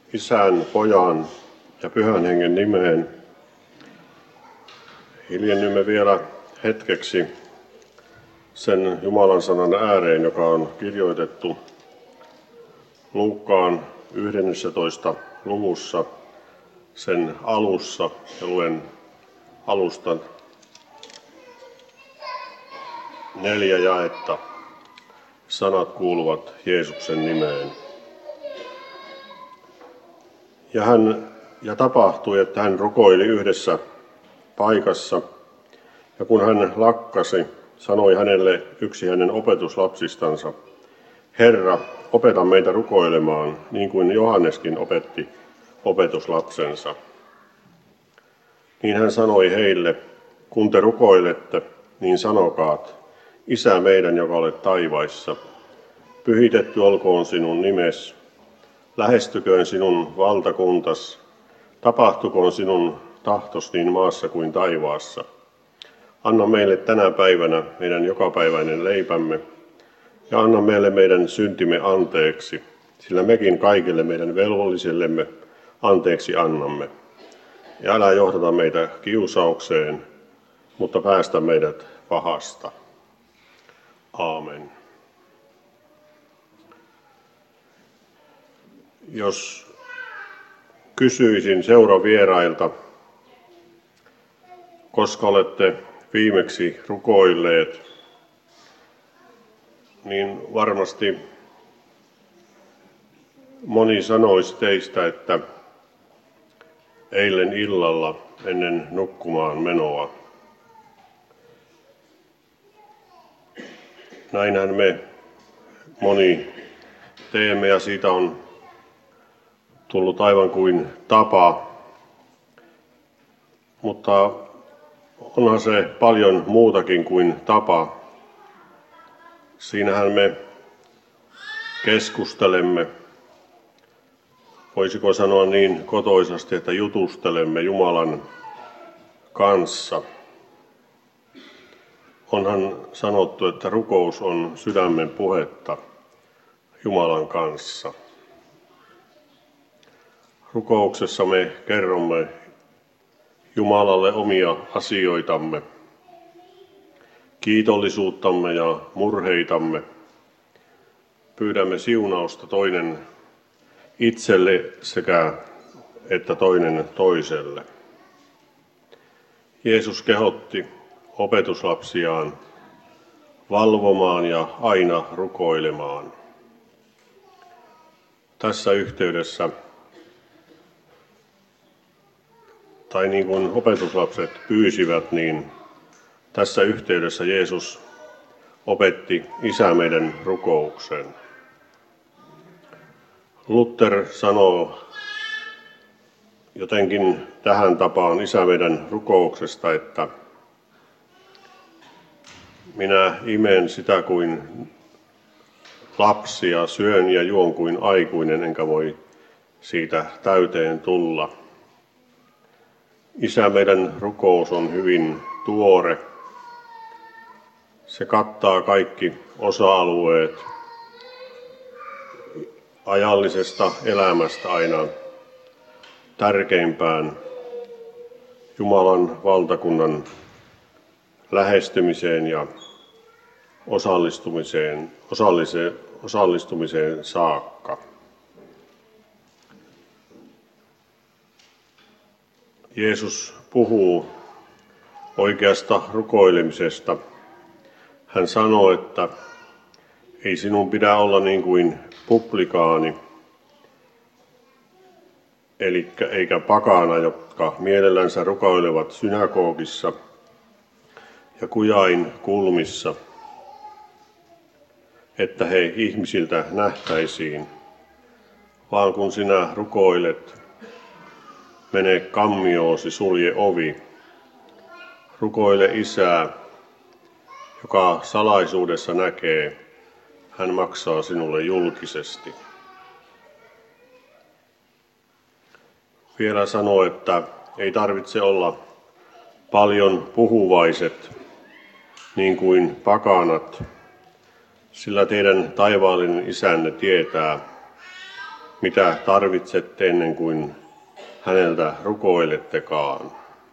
Isän, Pojan ja Pyhän Hengen nimeen hiljennymme vielä hetkeksi sen Jumalan sanan ääreen, joka on kirjoitettu Luukkaan 11. luvussa sen alussa, ja luen alusta 4 jaetta. Sanat kuuluvat Jeesuksen nimeen. Ja tapahtui, että hän rukoili yhdessä paikassa, ja kun hän lakkasi, sanoi hänelle yksi hänen opetuslapsistansa: Herra, opeta meitä rukoilemaan, niin kuin Johanneskin opetti opetuslapsensa. Niin hän sanoi heille: kun te rukoilette, niin sanokaat: Isä meidän, joka olet taivaissa, pyhitetty olkoon sinun nimesi, lähestyköön sinun valtakuntas, tapahtukoon sinun tahtos niin maassa kuin taivaassa. Anna meille tänä päivänä meidän jokapäiväinen leipämme, ja anna meille meidän syntimme anteeksi, sillä mekin kaikille meidän velvollisillemme anteeksi annamme. Ja älä johdata meitä kiusaukseen, mutta päästä meidät pahasta. Aamen. Jos kysyisin seuravierailta, koska olette viimeksi rukoilleet, niin varmasti moni sanoisi teistä, että eilen illalla ennen nukkumaan menoa. Näinhän me moni teemme, ja siitä on tullut aivan kuin tapa, mutta onhan se paljon muutakin kuin tapa. Siinähän me keskustelemme, voisiko sanoa niin kotoisasti, että jutustelemme Jumalan kanssa. Onhan sanottu, että rukous on sydämen puhetta Jumalan kanssa. Rukouksessa me kerromme Jumalalle omia asioitamme, kiitollisuuttamme ja murheitamme. Pyydämme siunausta toinen itselle sekä että toinen toiselle. Jeesus kehotti opetuslapsiaan valvomaan ja aina rukoilemaan. Tässä yhteydessä, tai niin kuin opetuslapset pyysivät, niin tässä yhteydessä Jeesus opetti Isä meidän rukouksen. Luther sanoo jotenkin tähän tapaan Isä meidän rukouksesta, että minä imen sitä kuin lapsi ja syön ja juon kuin aikuinen, enkä voi siitä täyteen tulla. Isä meidän rukous on hyvin tuore. Se kattaa kaikki osa-alueet ajallisesta elämästä aina tärkeimpään Jumalan valtakunnan lähestymiseen ja osallistumiseen saakka. Jeesus puhuu oikeasta rukoilemisesta. Hän sanoo, että ei sinun pidä olla niin kuin publikaani, eikä pakana, jotka mielellänsä rukoilevat synagogissa ja kujain kulmissa, että he ihmisiltä nähtäisiin, vaan kun sinä rukoilet, mene kammioosi, sulje ovi. Rukoile Isää, joka salaisuudessa näkee, hän maksaa sinulle julkisesti. Vielä sanoo, että ei tarvitse olla paljon puhuvaiset, niin kuin pakanat, sillä teidän taivaallinen Isänne tietää, mitä tarvitsette ennen kuin häneltä rukoilettekaan.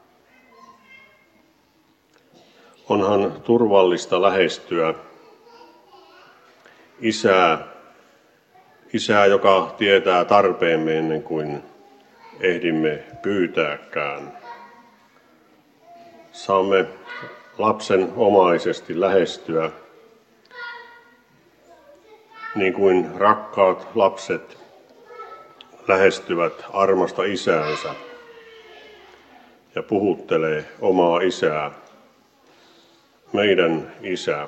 Onhan turvallista lähestyä Isää, joka tietää tarpeemme ennen kuin ehdimme pyytääkään. Saamme lapsen omaisesti lähestyä niin kuin rakkaat lapset lähestyvät armasta isäänsä ja puhuttelee omaa isää, meidän isää.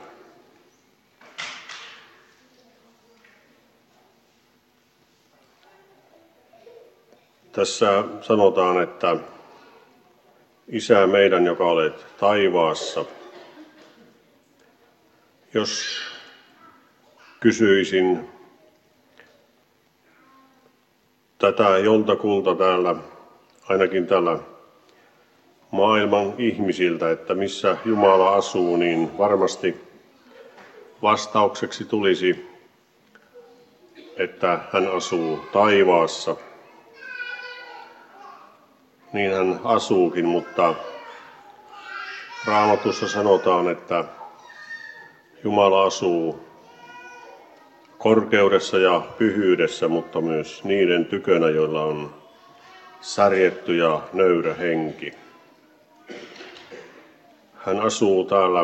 Tässä sanotaan, että Isä meidän, joka olet taivaassa. Jos kysyisin tätä joltakulta täällä, ainakin täällä maailman ihmisiltä, että missä Jumala asuu, niin varmasti vastaukseksi tulisi, että hän asuu taivaassa. Niin hän asuukin, mutta Raamatussa sanotaan, että Jumala asuu korkeudessa ja pyhyydessä, mutta myös niiden tykönä, joilla on särjetty ja nöyrä henki. Hän asuu täällä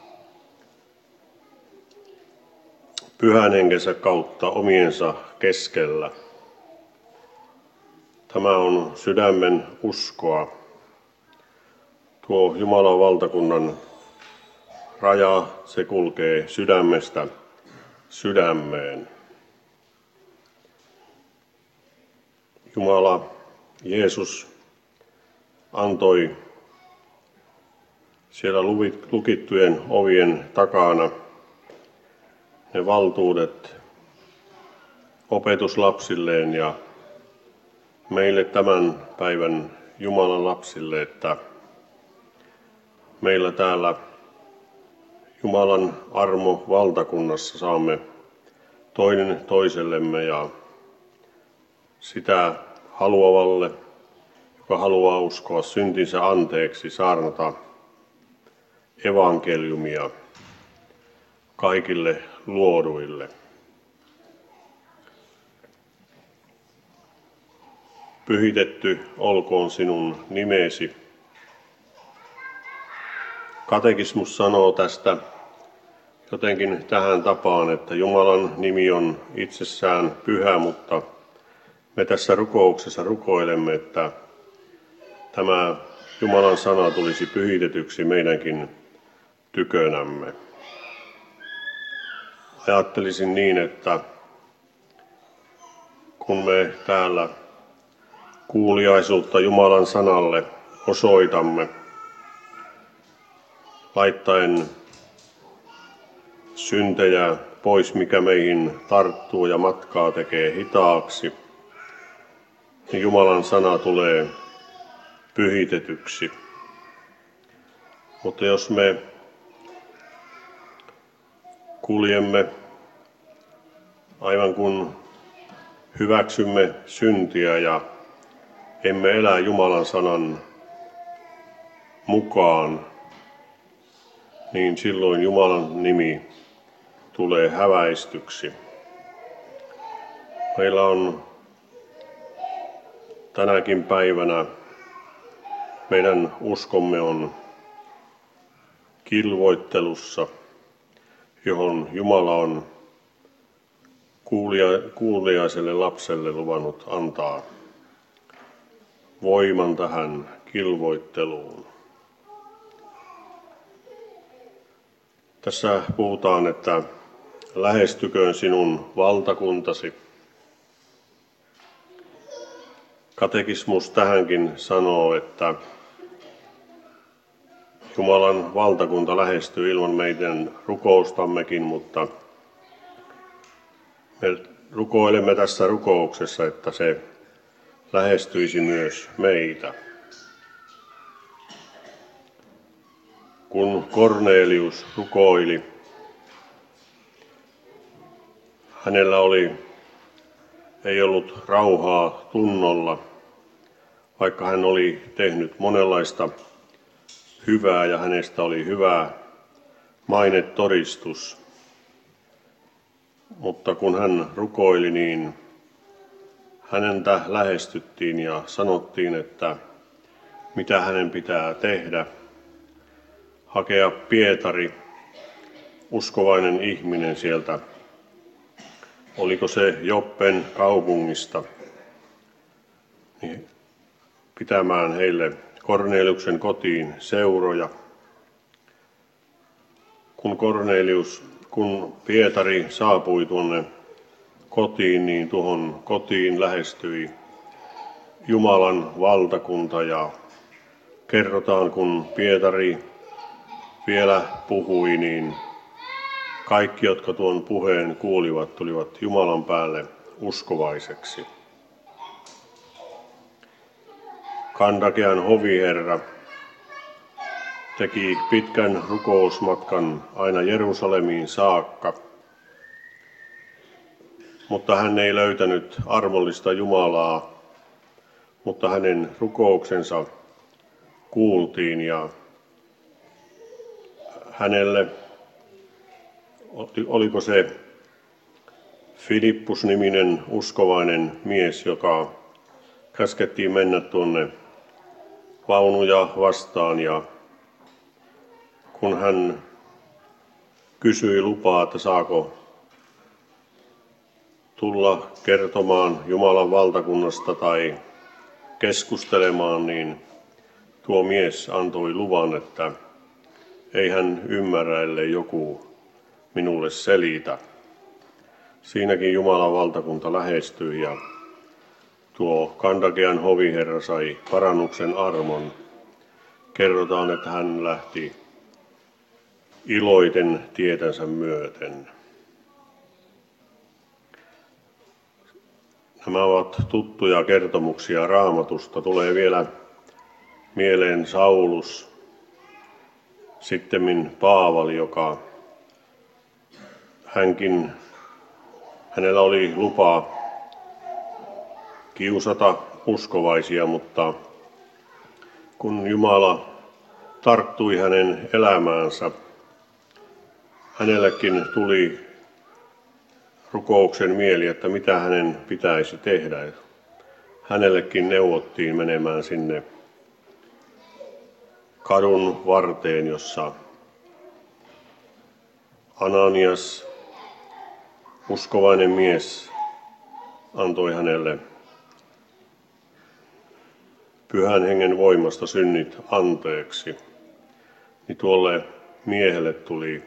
pyhän henkensä kautta omiensa keskellä. Tämä on sydämen uskoa. Tuo Jumalan valtakunnan raja, se kulkee sydämestä sydämeen. Jumala, Jeesus, antoi siellä lukittujen ovien takana ne valtuudet opetuslapsilleen ja meille tämän päivän Jumalan lapsille, että meillä täällä Jumalan armo valtakunnassa saamme toinen toisellemme ja sitä haluavalle, joka haluaa uskoa syntinsä anteeksi, saarnata evankeliumia kaikille luoduille. Pyhitetty olkoon sinun nimesi. Katekismus sanoo tästä jotenkin tähän tapaan, että Jumalan nimi on itsessään pyhä, mutta me tässä rukouksessa rukoilemme, että tämä Jumalan sana tulisi pyhitetyksi meidänkin tykönämme. Ajattelisin niin, että kun me täällä kuuliaisuutta Jumalan sanalle osoitamme, laittaen syntejä pois, mikä meihin tarttuu ja matkaa tekee hitaaksi, niin Jumalan sana tulee pyhitetyksi. Mutta jos me kuljemme aivan kun hyväksymme syntiä ja emme elä Jumalan sanan mukaan, niin silloin Jumalan nimi tulee häväistyksi. Meillä on tänäkin päivänä, meidän uskomme on kilvoittelussa, johon Jumala on kuuliaiselle lapselle luvannut antaa voiman tähän kilvoitteluun. Tässä puhutaan, että lähestyköön sinun valtakuntasi. Katekismus tähänkin sanoo, että Jumalan valtakunta lähestyy ilman meidän rukoustammekin, mutta me rukoilemme tässä rukouksessa, että se lähestyisi myös meitä. Kun Kornelius rukoili, hänellä oli ei ollut rauhaa tunnolla, vaikka hän oli tehnyt monenlaista hyvää ja hänestä oli hyvä mainetodistus. Mutta kun hän rukoili, niin häneltä lähestyttiin ja sanottiin, että mitä hänen pitää tehdä. Hakea Pietari, uskovainen ihminen sieltä, oliko se Joppen kaupungista, niin pitämään heille Korneliuksen kotiin seuroja. Kun Pietari saapui tuonne kotiin, niin tuohon kotiin lähestyi Jumalan valtakunta ja kerrotaan, kun Pietari vielä puhui, niin kaikki, jotka tuon puheen kuulivat, tulivat Jumalan päälle uskovaiseksi. Kandakean hoviherra teki pitkän rukousmatkan aina Jerusalemiin saakka, mutta hän ei löytänyt armollista Jumalaa, mutta hänen rukouksensa kuultiin ja hänelle, oliko se Filippus-niminen uskovainen mies, joka käskettiin mennä tuonne vaunuja vastaan, ja kun hän kysyi lupaa, että saako tulla kertomaan Jumalan valtakunnasta tai keskustelemaan, niin tuo mies antoi luvan, että ei hän ymmärrä, ellei joku minulle selitä. Siinäkin Jumalan valtakunta lähestyi ja tuo Kandakean hoviherra sai parannuksen armon. Kerrotaan, että hän lähti iloiten tietänsä myöten. Nämä ovat tuttuja kertomuksia Raamatusta. Tulee vielä mieleen Saulus, sittemmin Paavali, joka hänellä oli lupa kiusata uskovaisia, mutta kun Jumala tarttui hänen elämäänsä, hänellekin tuli rukouksen mieli, että mitä hänen pitäisi tehdä. Hänellekin neuvottiin menemään sinne kadun varteen, jossa Ananias, uskovainen mies, antoi hänelle Pyhän Hengen voimasta synnit anteeksi. Niin tuolle miehelle tuli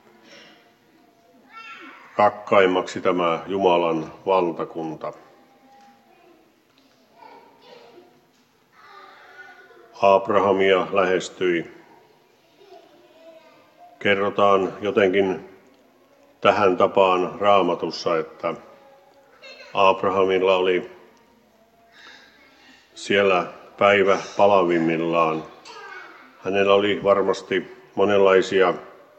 rakkaimmaksi tämä Jumalan valtakunta. Abrahamia lähestyi. Kerrotaan jotenkin tähän tapaan Raamatussa, että Abrahamilla oli siellä päivä palavimmillaan. Hänellä oli varmasti monenlaisia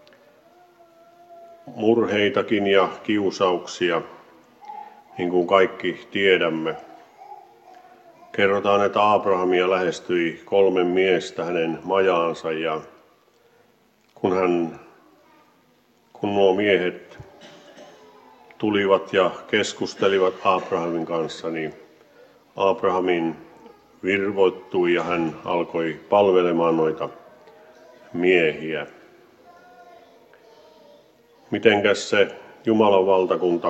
murheitakin ja kiusauksia, niin kuin kaikki tiedämme. Kerrotaan, että Abrahamia lähestyi 3 miestä hänen majaansa ja kun nuo miehet tulivat ja keskustelivat Abrahamin kanssa, niin Abrahamin virvoittui ja hän alkoi palvelemaan noita miehiä. Mitenkäs se Jumalan valtakunta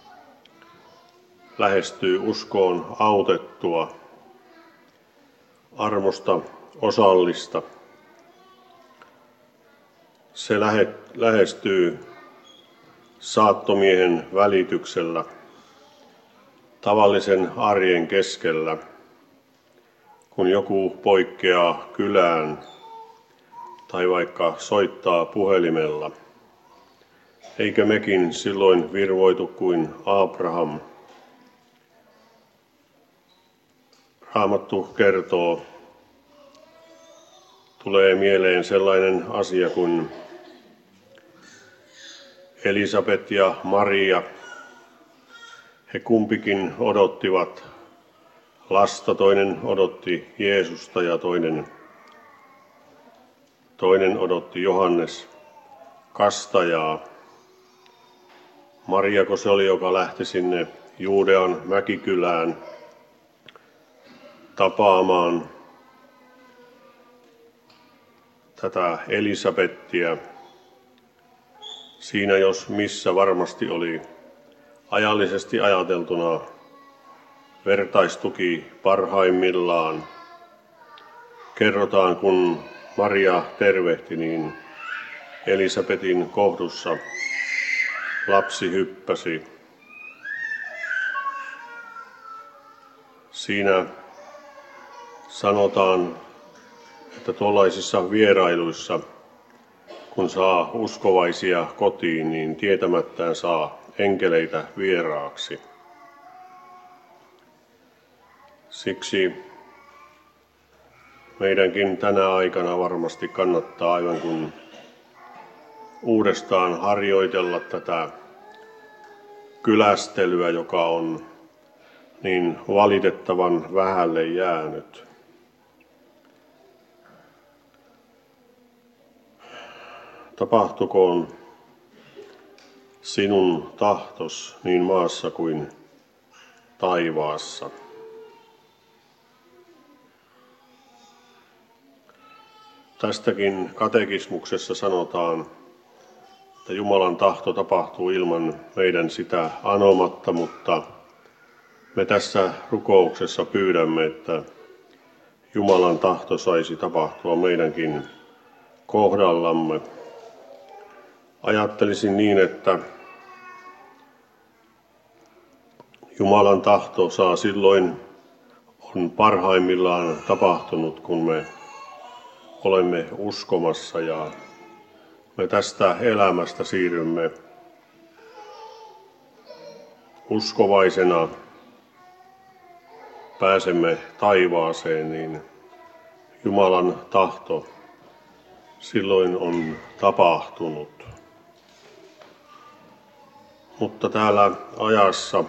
lähestyy uskoon autettua, armosta osallista? Se lähestyy saattomiehen välityksellä, tavallisen arjen keskellä, kun joku poikkeaa kylään tai vaikka soittaa puhelimella. Eikö mekin silloin virvoitu kuin Abraham? Raamattu kertoo, tulee mieleen sellainen asia kuin Elisabet ja Maria. He kumpikin odottivat lasta, toinen odotti Jeesusta ja toinen odotti Johannes kastajaa. Mariako se oli, joka lähti sinne Juudean mäkikylään tapaamaan tätä Elisabettia. Siinä jos missä varmasti oli ajallisesti ajateltuna vertaistuki parhaimmillaan. Kerrotaan, kun Maria tervehti, niin Elisabetin kohdussa lapsi hyppäsi. Siinä sanotaan, että tuollaisissa vierailuissa, kun saa uskovaisia kotiin, niin tietämättään saa enkeleitä vieraaksi. Siksi meidänkin tänä aikana varmasti kannattaa aivan kuin uudestaan harjoitella tätä kylästelyä, joka on niin valitettavan vähälle jäänyt. Tapahtukoon sinun tahtos niin maassa kuin taivaassa. Tästäkin katekismuksessa sanotaan, että Jumalan tahto tapahtuu ilman meidän sitä anomatta, mutta me tässä rukouksessa pyydämme, että Jumalan tahto saisi tapahtua meidänkin kohdallamme. Ajattelisin niin, että Jumalan tahto saa silloin on parhaimmillaan tapahtunut, kun me olemme uskomassa ja me tästä elämästä siirrymme uskovaisena, pääsemme taivaaseen, niin Jumalan tahto silloin on tapahtunut. Mutta täällä ajassa,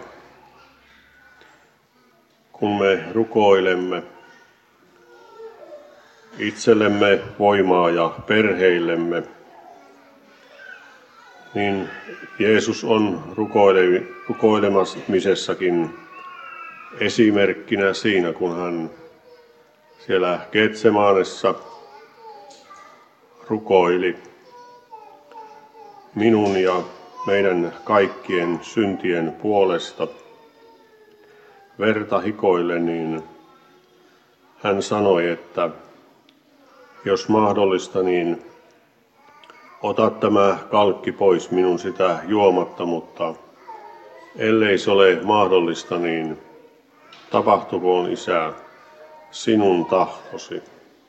kun me rukoilemme itsellemme voimaa ja perheillemme, niin Jeesus on rukoilemisessakin esimerkkinä siinä, kun hän siellä Getsemanessa rukoili minun ja meidän kaikkien syntien puolesta verta hikoille, niin hän sanoi, että jos mahdollista, niin ota tämä kalkki pois minun sitä juomatta, mutta ellei se ole mahdollista, niin tapahtukoon, Isä, sinun tahtosi.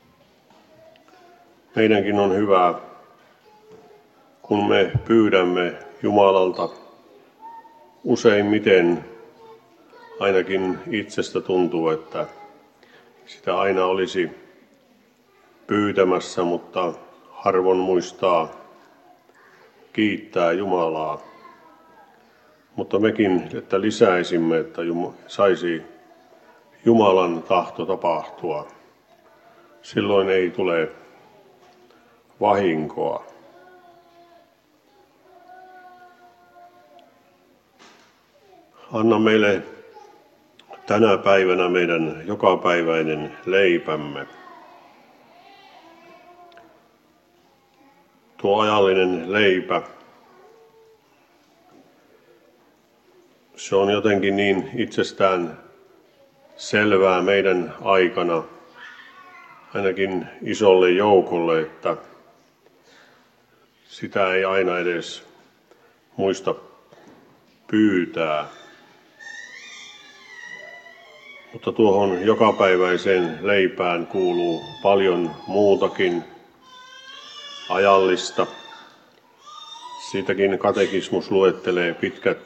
Meidänkin on hyvä, kun me pyydämme Jumalalta useimmiten, ainakin itsestä tuntuu, että sitä aina olisi pyytämässä, mutta harvoin muistaa kiittää Jumalaa. Mutta mekin, että lisäisimme, että saisi Jumalan tahto tapahtua. Silloin ei tule vahinkoa. Anna meille tänä päivänä meidän jokapäiväinen leipämme. Tuo ajallinen leipä, se on jotenkin niin itsestään selvää meidän aikana, ainakin isolle joukolle, että sitä ei aina edes muista pyytää. Mutta tuohon jokapäiväiseen leipään kuuluu paljon muutakin ajallista. Siitäkin katekismus luettelee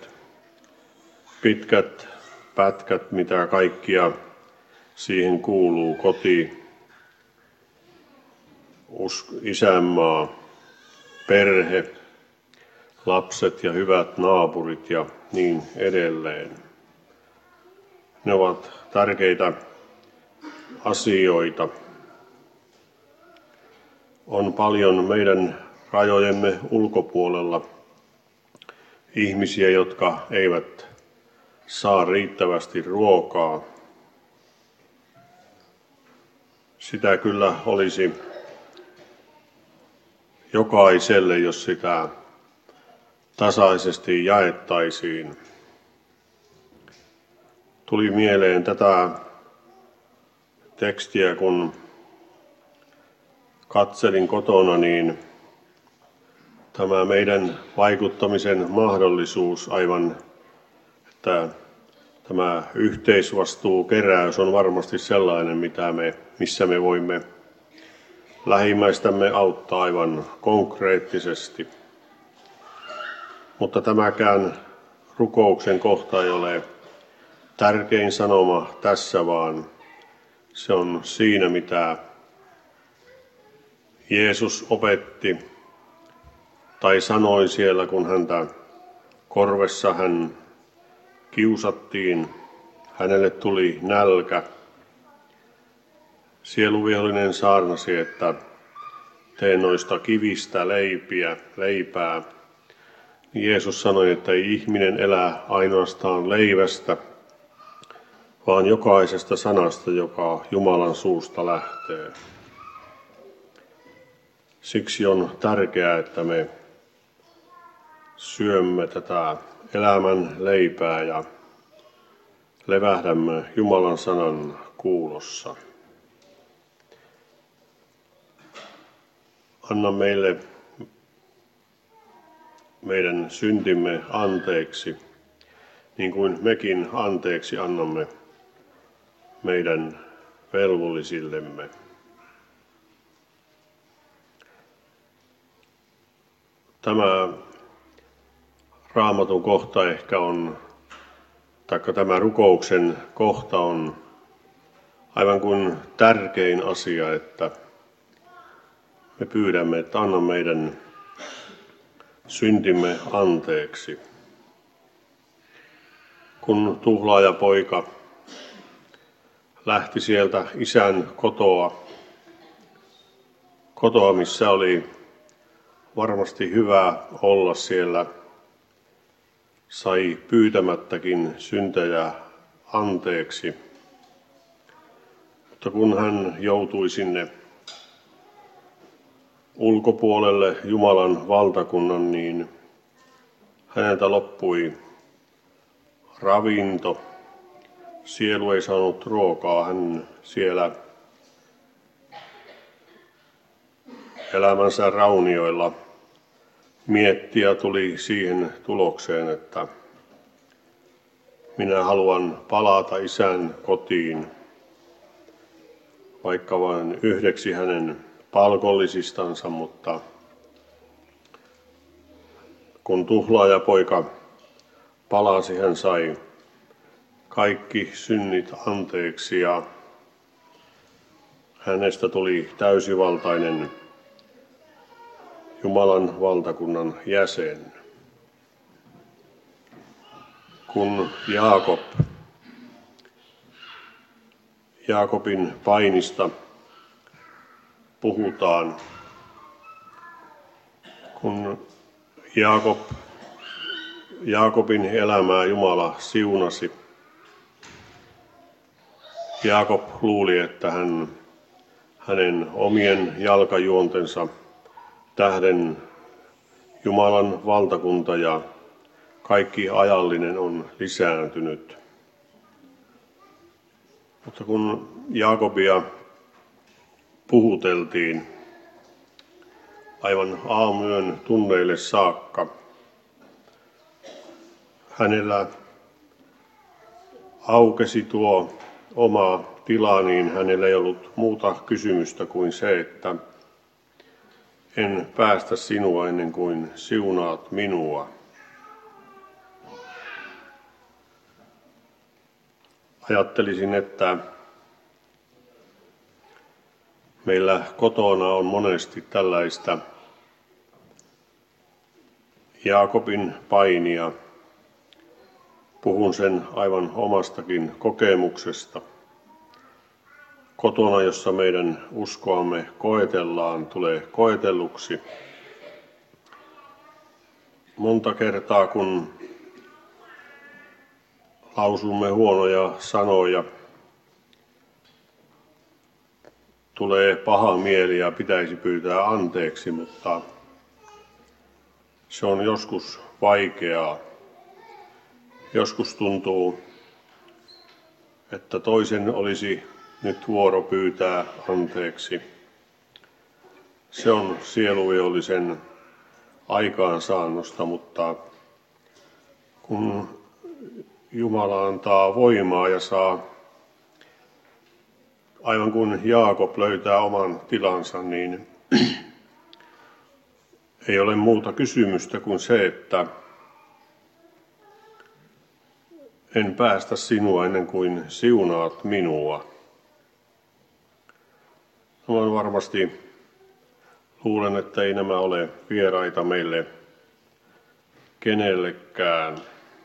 pitkät pätkät, mitä kaikkia siihen kuuluu: koti, isänmaa, perhe, lapset ja hyvät naapurit ja niin edelleen. Ne ovat tärkeitä asioita. On paljon meidän rajojemme ulkopuolella ihmisiä, jotka eivät saa riittävästi ruokaa. Sitä kyllä olisi jokaiselle, jos sitä tasaisesti jaettaisiin. Tuli mieleen tätä tekstiä, kun katselin kotona, niin tämä meidän vaikuttamisen mahdollisuus aivan, että tämä yhteisvastuukeräys on varmasti sellainen, missä me voimme lähimmäistämme auttaa aivan konkreettisesti. Mutta tämäkään rukouksen kohta ei ole tärkein sanoma tässä, vaan se on siinä, mitä Jeesus opetti tai sanoi siellä, kun häntä korvessa hän kiusattiin, hänelle tuli nälkä. Sieluvihollinen saarnasi, että tee noista kivistä leipää. Jeesus sanoi, että ei ihminen elä ainoastaan leivästä, vaan jokaisesta sanasta, joka Jumalan suusta lähtee. Siksi on tärkeää, että me syömme tätä elämän leipää ja levähdämme Jumalan sanan kuulossa. Anna meille meidän syntimme anteeksi, niin kuin mekin anteeksi annamme meidän velvollisillemme. Tämä Raamatun kohta ehkä on, taikka tämä rukouksen kohta on aivan kuin tärkein asia, että me pyydämme, että anna meidän syntimme anteeksi. Kun tuhlaajapoika lähti sieltä isän kotoa, missä oli varmasti hyvä olla siellä, sai pyytämättäkin syntejä anteeksi. Mutta kun hän joutui sinne ulkopuolelle Jumalan valtakunnan, niin häneltä loppui ravinto. Sielu ei saanut ruokaa. Hän siellä elämänsä raunioilla mietti ja tuli siihen tulokseen, että minä haluan palata isän kotiin, vaikka vain yhdeksi hänen palkollisistansa, mutta kun tuhlaajapoika palasi, hän sai kaikki synnit anteeksi ja hänestä tuli täysivaltainen Jumalan valtakunnan jäsen. Kun Jaakobin painista puhutaan, kun Jaakobin elämää Jumala siunasi, Jaakob luuli, että hänen omien jalkajuontensa tähden Jumalan valtakunta ja kaikki ajallinen on lisääntynyt. Mutta kun Jaakobia puhuteltiin aivan aamuyön tunneille saakka, hänellä aukesi tuo oma tila, niin hänellä ei ollut muuta kysymystä kuin se, että en päästä sinua ennen kuin siunaat minua. Ajattelisin, että meillä kotona on monesti tällaista Jaakobin painia, Puhun sen aivan omastakin kokemuksesta. Kotona, jossa meidän uskoamme koetellaan, tulee koetelluksi. Monta kertaa, kun lausumme huonoja sanoja, tulee paha mieli ja pitäisi pyytää anteeksi, mutta se on joskus vaikeaa. Joskus tuntuu, että toisen olisi nyt vuoro pyytää anteeksi. Se on sieluvihollisen aikaansaannosta, mutta kun Jumala antaa voimaa ja saa, aivan kuin Jaakob löytää oman tilansa, niin ei ole muuta kysymystä kuin se, että en päästä sinua ennen kuin siunaat minua. Samoin varmasti luulen, että ei nämä ole vieraita meille kenellekään.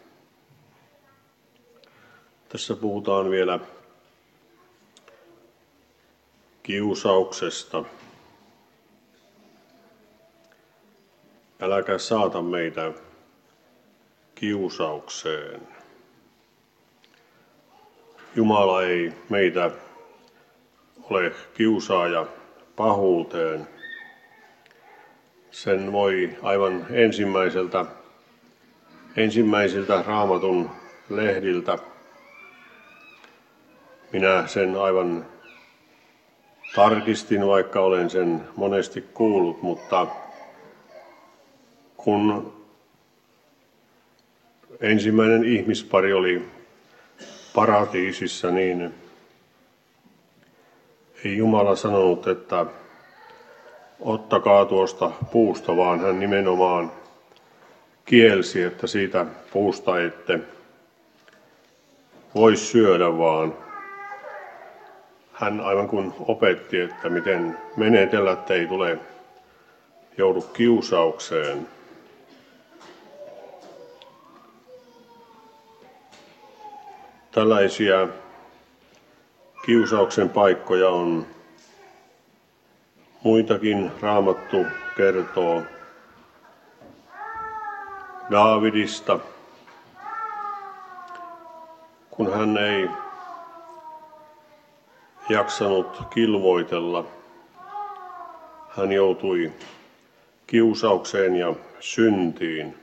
Tässä puhutaan vielä kiusauksesta. Äläkä saata meitä kiusaukseen. Jumala ei meitä ole kiusaaja pahuuteen. Sen voi aivan ensimmäisiltä Raamatun lehdiltä. Minä sen aivan tarkistin, vaikka olen sen monesti kuullut, mutta kun ensimmäinen ihmispari oli paratiisissa, niin ei Jumala sanonut, että ottakaa tuosta puusta, vaan hän nimenomaan kielsi, että siitä puusta ette voi syödä, vaan hän aivan kuin opetti, että miten menetellä, että ei joudu kiusaukseen. Tällaisia kiusauksen paikkoja on muitakin. Raamattu kertoo Daavidista, kun hän ei jaksanut kilvoitella. Hän joutui kiusaukseen ja syntiin.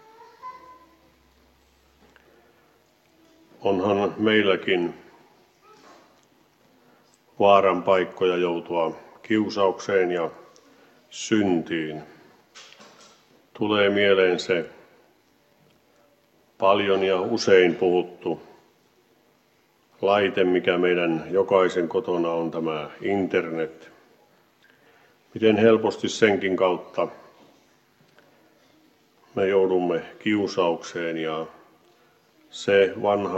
Onhan meilläkin vaaran paikkoja joutua kiusaukseen ja syntiin. Tulee mieleen se paljon ja usein puhuttu laite, mikä meidän jokaisen kotona on, tämä internet. Miten helposti senkin kautta me joudumme kiusaukseen, ja se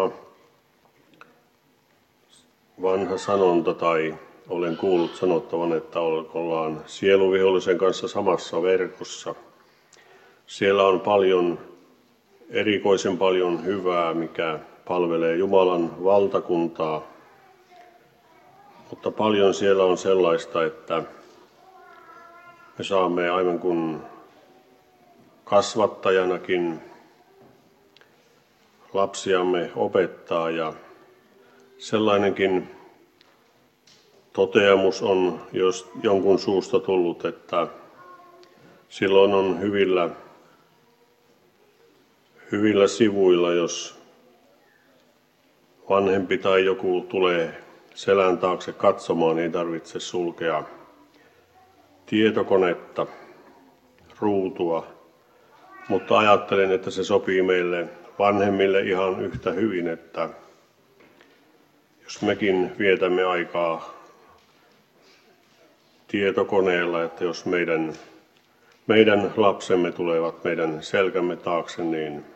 vanha sanonta, tai olen kuullut sanottavan, että ollaan sieluvihollisen kanssa samassa verkossa. Siellä on erikoisen paljon hyvää, mikä palvelee Jumalan valtakuntaa, mutta paljon siellä on sellaista, että me saamme aivan kuin kasvattajanakin lapsiamme opettaa, ja sellainenkin toteamus on jos jonkun suusta tullut, että silloin on hyvillä sivuilla, jos vanhempi tai joku tulee selän taakse katsomaan, ei tarvitse sulkea tietokonetta, ruutua, mutta ajattelen, että se sopii meille vanhemmille ihan yhtä hyvin, että jos mekin vietämme aikaa tietokoneella, että jos meidän lapsemme tulevat meidän selkämme taakse, niin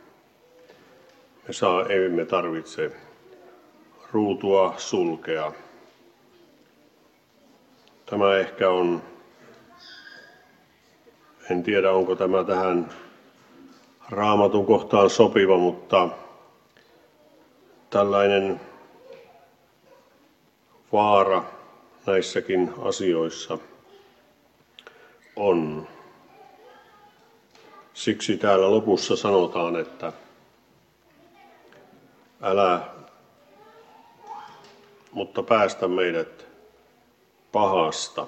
emme tarvitse ruutua sulkea. Tämä ehkä on, en tiedä onko tämä tähän Raamatun kohtaan sopiva, mutta tällainen vaara näissäkin asioissa on. Siksi täällä lopussa sanotaan, että älä, mutta päästä meidät pahasta.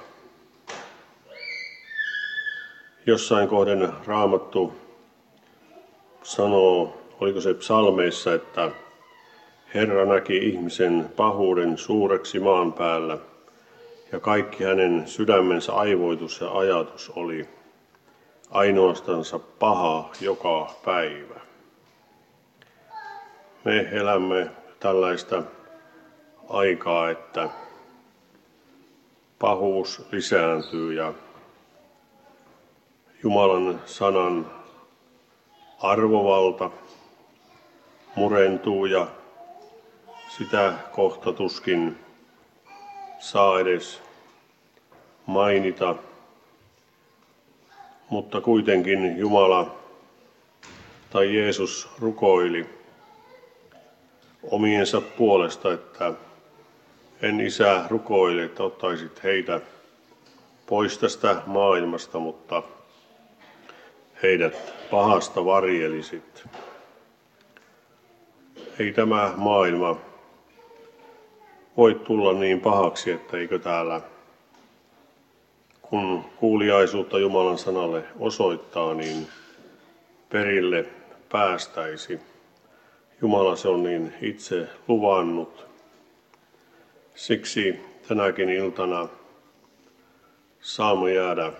Jossain kohden Raamattu sanoo, oliko se psalmeissa, että Herra näki ihmisen pahuuden suureksi maan päällä, ja kaikki hänen sydämensä aivoitus ja ajatus oli ainoastansa paha joka päivä. Me elämme tällaista aikaa, että pahuus lisääntyy ja Jumalan sanan arvovalta murentuu ja sitä kohta tuskin saa edes mainita, mutta kuitenkin Jumala tai Jeesus rukoili omiensa puolesta, että en Isä rukoile, että ottaisit heitä pois tästä maailmasta, mutta heidät pahasta varjelisit. Ei tämä maailma voi tulla niin pahaksi, että eikö täällä, kun kuuliaisuutta Jumalan sanalle osoittaa, niin perille päästäisi. Jumala se on niin itse luvannut. Siksi tänäkin iltana saamme jäädä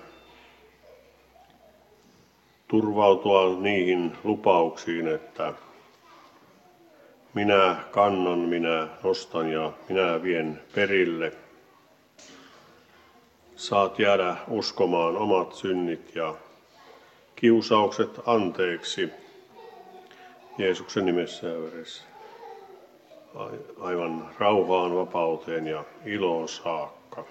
turvautua niihin lupauksiin, että minä kannan, minä nostan ja minä vien perille. Saat jäädä uskomaan omat synnit ja kiusaukset anteeksi Jeesuksen nimessä ja veressä. Aivan rauhaan, vapauteen ja iloon saakka.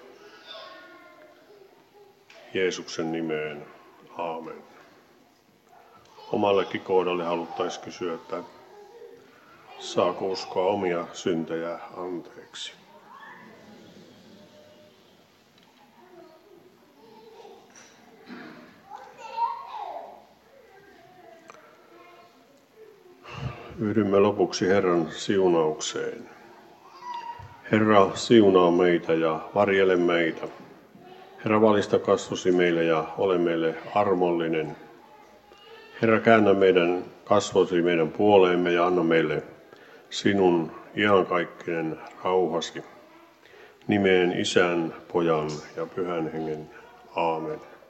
Jeesuksen nimeen. Aamen. Omallekin kohdalle haluttaisiin kysyä, että saako uskoa omia syntejä anteeksi? Yhdymme lopuksi Herran siunaukseen. Herra, siunaa meitä ja varjele meitä. Herra, valista kasvosi meille ja ole meille armollinen. Herra, käännä meidän kasvosi meidän puoleemme ja anna meille sinun iankaikkinen rauhasi. Nimeen Isän, Pojan ja Pyhän Hengen. Aamen.